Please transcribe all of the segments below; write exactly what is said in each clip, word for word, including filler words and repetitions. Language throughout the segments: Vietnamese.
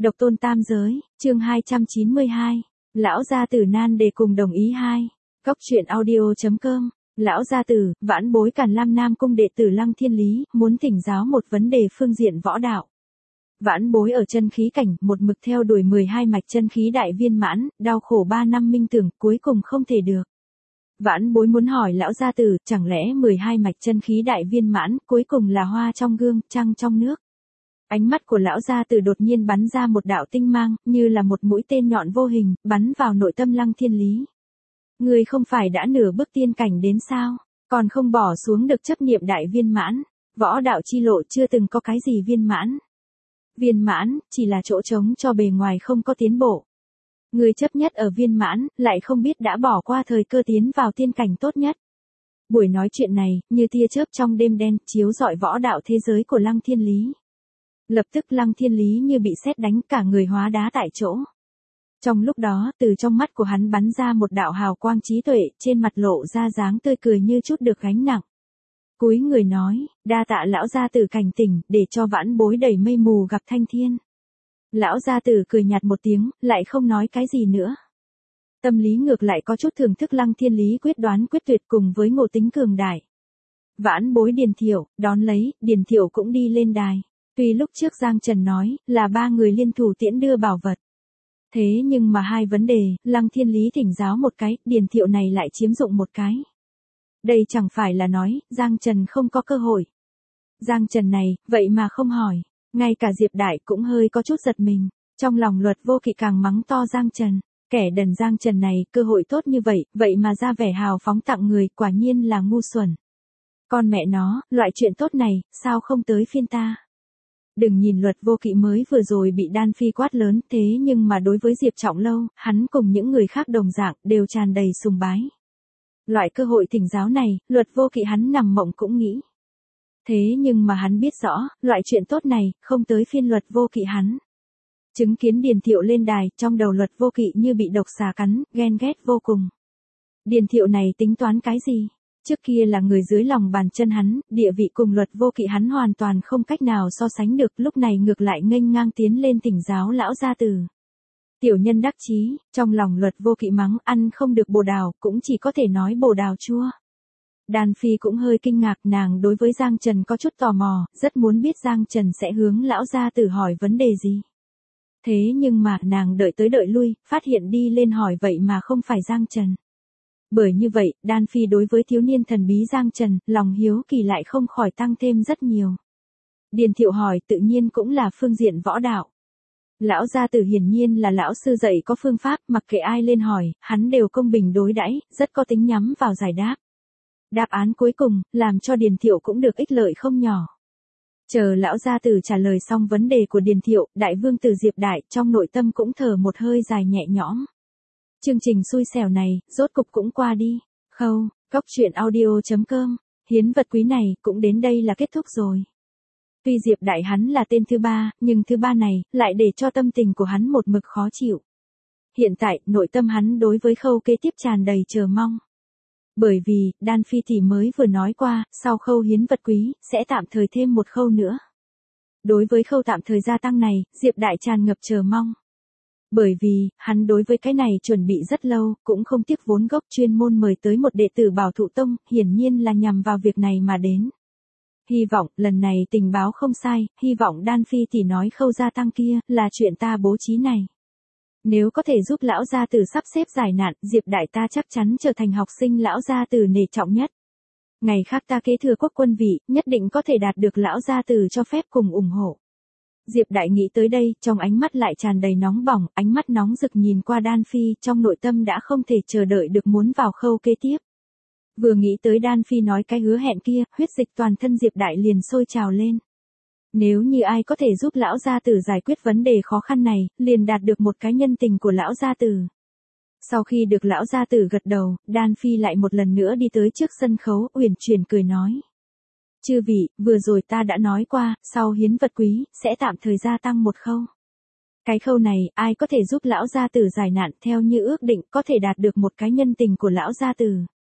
Độc tôn tam giới, chương hai trăm chín mươi hai. Lão gia tử nan đề cùng đồng ý hai. Góc truyện audio.com. Lão gia tử, vãn bối Càn Lam Nam cung đệ tử Lăng Thiên Lý, muốn thỉnh giáo một vấn đề phương diện võ đạo. Vãn bối ở chân khí cảnh, một mực theo đuổi mười hai mạch chân khí đại viên mãn, đau khổ ba năm minh tưởng, cuối cùng không thể được. Vãn bối muốn hỏi lão gia tử, chẳng lẽ mười hai mạch chân khí đại viên mãn, cuối cùng là hoa trong gương, trăng trong nước? Ánh mắt của lão gia tử đột nhiên bắn ra một đạo tinh mang, như là một mũi tên nhọn vô hình, bắn vào nội tâm Lăng Thiên Lý. Người không phải đã nửa bước tiên cảnh đến sao, còn không bỏ xuống được chấp niệm đại viên mãn, võ đạo chi lộ chưa từng có cái gì viên mãn. Viên mãn, chỉ là chỗ trống cho bề ngoài không có tiến bộ. Người chấp nhất ở viên mãn, lại không biết đã bỏ qua thời cơ tiến vào tiên cảnh tốt nhất. Buổi nói chuyện này, như tia chớp trong đêm đen, chiếu rọi võ đạo thế giới của Lăng Thiên Lý. Lập tức Lăng Thiên Lý như bị sét đánh, cả người hóa đá tại chỗ. Trong lúc đó, từ trong mắt của hắn bắn ra một đạo hào quang trí tuệ, trên mặt lộ ra dáng tươi cười như chút được gánh nặng. Cúi người nói, đa tạ lão gia tử cảnh tỉnh, để cho vãn bối đẩy mây mù gặp thanh thiên. Lão gia tử cười nhạt một tiếng, lại không nói cái gì nữa. Tâm lý ngược lại có chút thưởng thức Lăng Thiên Lý quyết đoán quyết tuyệt cùng với ngộ tính cường đại. Vãn bối Điền Thiệu, đón lấy, Điền Thiệu cũng đi lên đài. Tuy lúc trước Giang Trần nói, là ba người liên thủ tiễn đưa bảo vật. Thế nhưng mà hai vấn đề, Lăng Thiên Lý thỉnh giáo một cái, Điền Thiệu này lại chiếm dụng một cái. Đây chẳng phải là nói, Giang Trần không có cơ hội. Giang Trần này, vậy mà không hỏi. Ngay cả Diệp Đại cũng hơi có chút giật mình. Trong lòng Luật Vô Kỵ càng mắng to Giang Trần. Kẻ đần Giang Trần này, cơ hội tốt như vậy, vậy mà ra vẻ hào phóng tặng người, quả nhiên là ngu xuẩn. Con mẹ nó, loại chuyện tốt này, sao không tới phiên ta? Đừng nhìn Luật Vô Kỵ mới vừa rồi bị Đan Phi quát lớn, thế nhưng mà đối với Diệp Trọng Lâu, hắn cùng những người khác đồng dạng, đều tràn đầy sùng bái. Loại cơ hội thỉnh giáo này, Luật Vô Kỵ hắn nằm mộng cũng nghĩ. Thế nhưng mà hắn biết rõ, loại chuyện tốt này, không tới phiên Luật Vô Kỵ hắn. Chứng kiến Điền Thiệu lên đài, trong đầu Luật Vô Kỵ như bị độc xà cắn, ghen ghét vô cùng. Điền Thiệu này tính toán cái gì? Trước kia là người dưới lòng bàn chân hắn, địa vị cùng Luật Vô Kỵ hắn hoàn toàn không cách nào so sánh được, lúc này ngược lại nghênh ngang tiến lên thỉnh giáo lão gia tử. Tiểu nhân đắc chí, trong lòng Luật Vô Kỵ mắng, ăn không được bồ đào, cũng chỉ có thể nói bồ đào chua. Đan Phi cũng hơi kinh ngạc, nàng đối với Giang Trần có chút tò mò, rất muốn biết Giang Trần sẽ hướng lão gia tử hỏi vấn đề gì. Thế nhưng mà, nàng đợi tới đợi lui, phát hiện đi lên hỏi vậy mà không phải Giang Trần. Bởi như vậy, Đan Phi đối với thiếu niên thần bí Giang Trần, lòng hiếu kỳ lại không khỏi tăng thêm rất nhiều. Điền Thiệu hỏi tự nhiên cũng là phương diện võ đạo. Lão gia tử hiển nhiên là lão sư dạy có phương pháp, mặc kệ ai lên hỏi, hắn đều công bình đối đãi, rất có tính nhắm vào giải đáp. Đáp án cuối cùng, làm cho Điền Thiệu cũng được ích lợi không nhỏ. Chờ lão gia tử trả lời xong vấn đề của Điền Thiệu, đại vương tử Diệp Đại, trong nội tâm cũng thở một hơi dài nhẹ nhõm. Chương trình xui xẻo này, rốt cục cũng qua đi. Khâu, góc truyện audio.com, hiến vật quý này, cũng đến đây là kết thúc rồi. Tuy Diệp Đại hắn là tên thứ ba, nhưng thứ ba này, lại để cho tâm tình của hắn một mực khó chịu. Hiện tại, nội tâm hắn đối với khâu kế tiếp tràn đầy chờ mong. Bởi vì, Đan Phi thì mới vừa nói qua, sau khâu hiến vật quý, sẽ tạm thời thêm một khâu nữa. Đối với khâu tạm thời gia tăng này, Diệp Đại tràn ngập chờ mong. Bởi vì, hắn đối với cái này chuẩn bị rất lâu, cũng không tiếc vốn gốc chuyên môn mời tới một đệ tử Bảo Thụ Tông, hiển nhiên là nhằm vào việc này mà đến. Hy vọng, lần này tình báo không sai, hy vọng Đan Phi thì nói khâu gia tăng kia, là chuyện ta bố trí này. Nếu có thể giúp lão gia tử sắp xếp giải nạn, Diệp Đại ta chắc chắn trở thành học sinh lão gia tử nể trọng nhất. Ngày khác ta kế thừa quốc quân vị, nhất định có thể đạt được lão gia tử cho phép cùng ủng hộ. Diệp Đại nghĩ tới đây, trong ánh mắt lại tràn đầy nóng bỏng, ánh mắt nóng rực nhìn qua Đan Phi, trong nội tâm đã không thể chờ đợi được muốn vào khâu kế tiếp. Vừa nghĩ tới Đan Phi nói cái hứa hẹn kia, huyết dịch toàn thân Diệp Đại liền sôi trào lên. Nếu như ai có thể giúp lão gia tử giải quyết vấn đề khó khăn này, liền đạt được một cái nhân tình của lão gia tử. Sau khi được lão gia tử gật đầu, Đan Phi lại một lần nữa đi tới trước sân khấu, uyển chuyển cười nói. Chư vị, vừa rồi ta đã nói qua, sau hiến vật quý, sẽ tạm thời gia tăng một khâu. Cái khâu này, ai có thể giúp lão gia tử giải nạn theo như ước định, có thể đạt được một cái nhân tình của lão gia tử.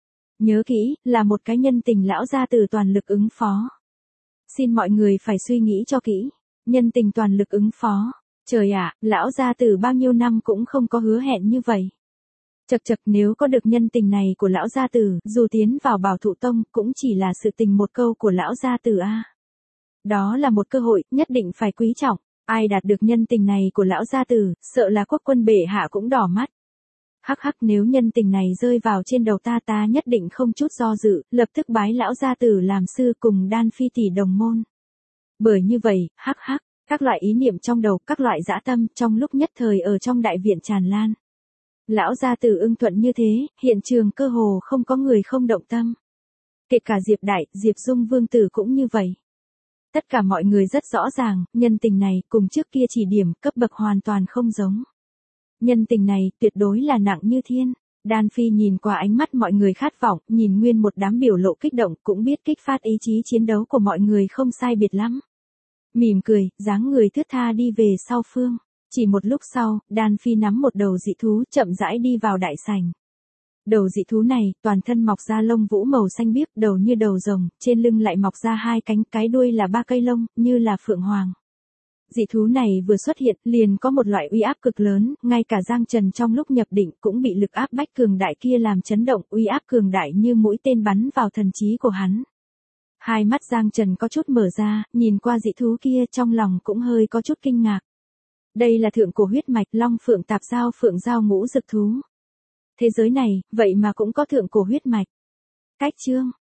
Nhớ kỹ, là một cái nhân tình lão gia tử toàn lực ứng phó. Xin mọi người phải suy nghĩ cho kỹ. Nhân tình toàn lực ứng phó. Trời ạ, lão gia tử bao nhiêu năm cũng không có hứa hẹn như vậy. Chật chật, nếu có được nhân tình này của lão gia tử, dù tiến vào Bảo Thụ Tông, cũng chỉ là sự tình một câu của lão gia tử a. Đó là một cơ hội, nhất định phải quý trọng. Ai đạt được nhân tình này của lão gia tử, sợ là quốc quân bệ hạ cũng đỏ mắt. Hắc hắc, nếu nhân tình này rơi vào trên đầu ta ta nhất định không chút do dự, lập tức bái lão gia tử làm sư cùng Đan Phi tỷ đồng môn. Bởi như vậy, hắc hắc, các loại ý niệm trong đầu, các loại dã tâm trong lúc nhất thời ở trong đại viện tràn lan. Lão gia tử ưng thuận như thế, hiện trường cơ hồ không có người không động tâm. Kể cả Diệp Đại, Diệp Dung vương tử cũng như vậy. Tất cả mọi người rất rõ ràng, nhân tình này cùng trước kia chỉ điểm cấp bậc hoàn toàn không giống. Nhân tình này tuyệt đối là nặng như thiên. Đan Phi nhìn qua ánh mắt mọi người khát vọng, nhìn nguyên một đám biểu lộ kích động, cũng biết kích phát ý chí chiến đấu của mọi người không sai biệt lắm. Mỉm cười, dáng người thướt tha đi về sau phương. Chỉ một lúc sau, Đan Phi nắm một đầu dị thú chậm rãi đi vào đại sảnh. Đầu dị thú này, toàn thân mọc ra lông vũ màu xanh biếc, đầu như đầu rồng, trên lưng lại mọc ra hai cánh, cái đuôi là ba cây lông, như là phượng hoàng. Dị thú này vừa xuất hiện, liền có một loại uy áp cực lớn, ngay cả Giang Trần trong lúc nhập định cũng bị lực áp bách cường đại kia làm chấn động, uy áp cường đại như mũi tên bắn vào thần trí của hắn. Hai mắt Giang Trần có chút mở ra, nhìn qua dị thú kia trong lòng cũng hơi có chút kinh ngạc. Đây là thượng cổ huyết mạch long phượng tạp giao phượng giao ngũ dực thú. Thế giới này, vậy mà cũng có thượng cổ huyết mạch. Cách chương